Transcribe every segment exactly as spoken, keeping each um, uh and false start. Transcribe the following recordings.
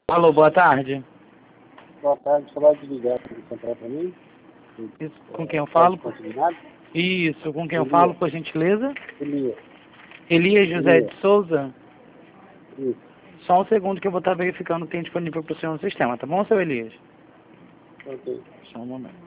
Alô, boa tarde. Boa tarde, você vai desligar aqui central para mim? Isso, com quem eu Pode falo? continuar? Isso, com quem eu Elias. falo, por gentileza? Elias. Elias José Elias. de Souza? Isso. Só um segundo que eu vou estar verificando o que tem disponível para o senhor no sistema, tá bom, seu Elias? Ok. Só um momento.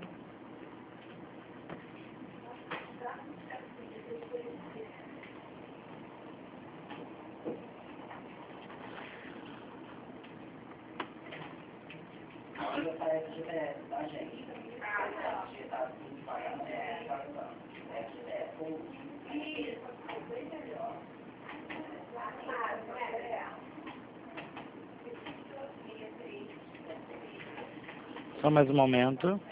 Só mais um momento.